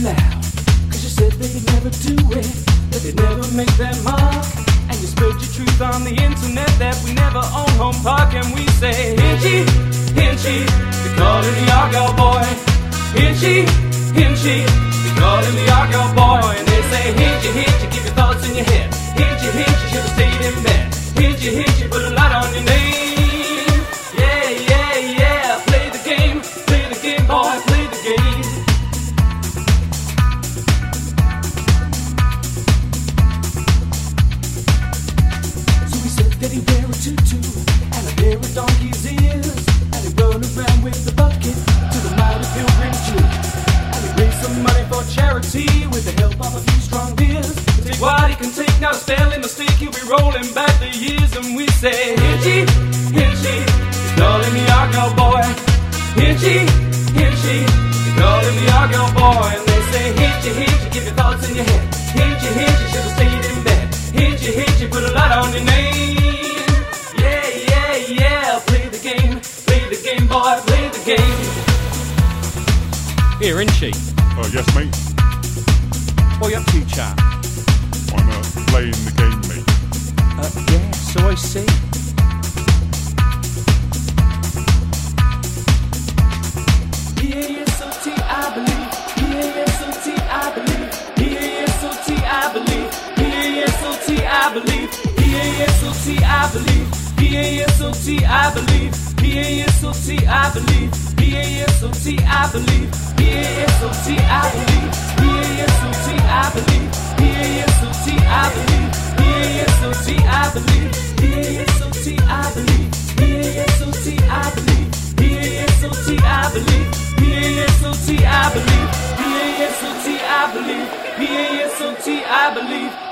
loud. Cause you said they'd never do it, that they'd never make that mark. And you spread your truth on the internet that we never own home park. And we say, Hinchy, Hinchy, they call him the Argyle boy. Hinchy, Hinchy, they call him the Argyle boy. And they say, Hinchy, Hinchy, keep your thoughts in your head. Hinchy, Hinchy, should've stayed in bed. Hinchy, Hinchy, put a light on your name. Yeah, yeah, yeah, play the game, boy, play the game. So he said that he'd wear a tutu and a pair of donkey's ears, and he'd run around with the bucket to the mighty pilgrim Jew, and he'd raise some money for charity with the help of a few strong beers. Take what he can take, not a spelling mistake, he'll be rolling back the years. And we say, Hinchy, Hinchy, they call him the Argyle boy. Hinchy, Hinchy, they call him the Argyle boy. And they say, Hinchy, Hinchy, keep your thoughts in your head. Hinchy, Hinchy, should've stayed in bed. Hinchy, Hinchy, put a light on your name. Yeah, yeah, yeah, play the game, boy, play the game. Here, Hinchy. Yes, mate. What you up to, chap? I'm playing the game, mate. Yeah, so I see. P-A-S-O-T, I believe. P-A-S-O-T, I believe. P-A-S-O-T, I believe. P-A-S-O-T, I believe. P-A-S-O-T, I believe. P-A-S-O-T, I believe. P-A-S-O-T, I believe. P-A-S-O-T, I believe. P-A-S-O-T, I believe. P-A-S-O-T, I believe. P-A-S-O-T, I believe. P-A-S-O-T, I believe. P-A-S-O-T, I believe. P-A-S-O-T, I believe. P-A-S-O-T, I believe. P-A-S-O-T, I believe. P-A-S-O-T, I believe. P-A-S-O-T, I believe.